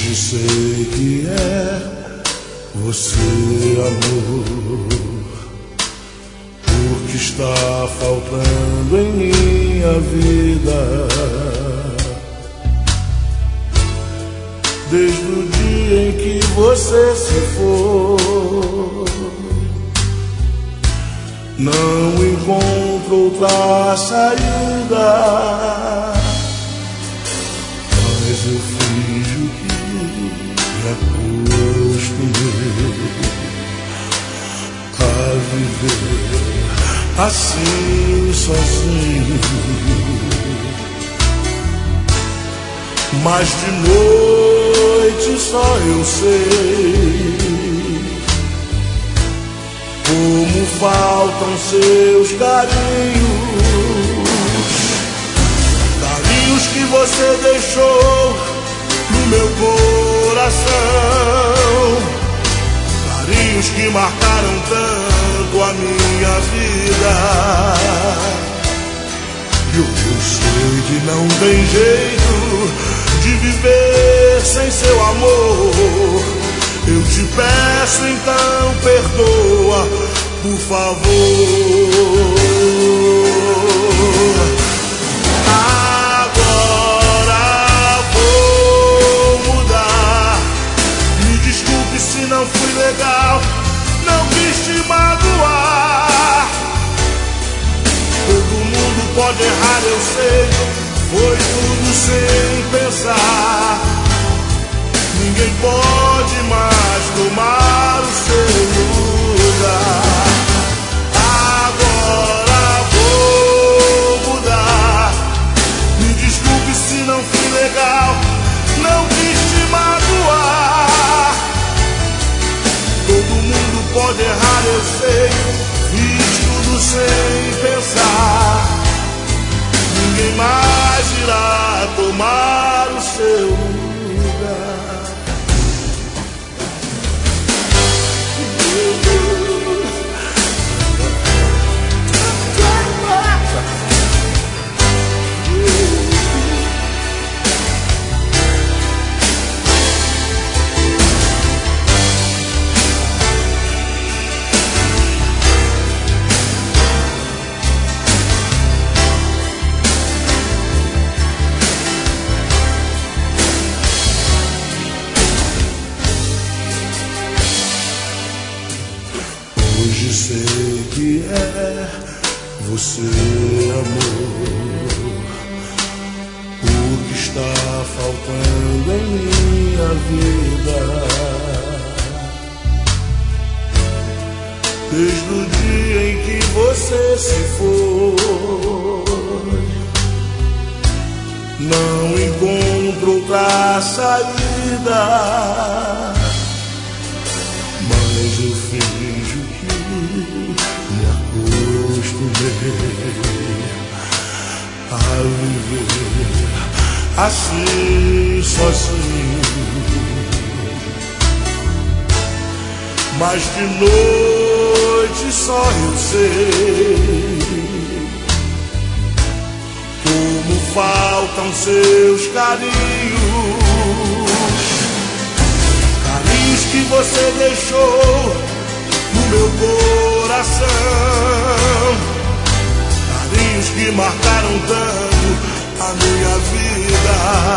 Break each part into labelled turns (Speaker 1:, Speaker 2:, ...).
Speaker 1: Hoje sei que é você, amor, o que está faltando em minha vida. Desde o dia em que você se foi, não encontro outra saída, mas eu finjo que me acostumei a viver assim sozinho. Mas de noite só eu sei como faltam seus carinhos, carinhos que você deixou no meu coração, carinhos que marcaram tanto a minha vida. E eu sei que não tem jeito de viver sem seu amor. Eu te peço então, perdoa, por favor. Agora vou mudar. Me desculpe se não fui legal, não quis te magoar. Todo mundo pode errar, eu sei, foi tudo sem pensar. Ninguém pode mais tomar o seu lugar. Agora vou mudar. Me desculpe se não fui legal, não quis te magoar. Todo mundo pode errar, eu sei, fiz tudo sem pensar. Ninguém mais irá tomar o seu lugar. Hoje sei que é você, amor, o que está faltando em minha vida. Desde o dia em que você se foi, não encontro outra saída, mas eu finjo que me acostumei a viver assim sozinho. Mas de noite só eu sei como faltam seus carinhos, carinhos que você deixou no meu coração, carinhos que marcaram tanto a minha vida.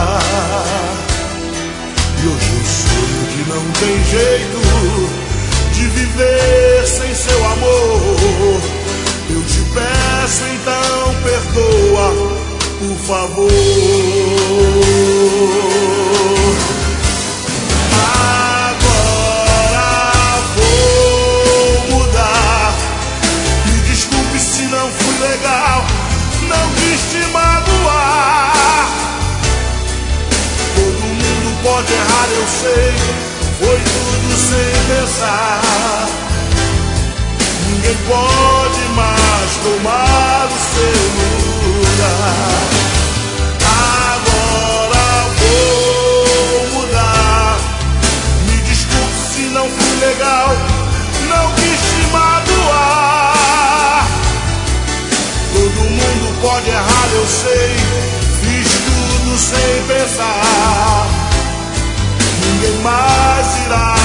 Speaker 1: E hoje eu sei que não tem jeito de viver sem seu amor. Eu te peço então, perdoa, por favor. Agora vou mudar. Me desculpe se não fui legal, não quis te magoar. Todo mundo pode errar, eu sei, foi tudo sem pensar. Ninguém pode mais tomar o seu lugar. Agora vou mudar. Me desculpe se não fui legal, não quis te magoar. Todo mundo pode errar, eu sei, fiz tudo sem pensar. ninguém mais irá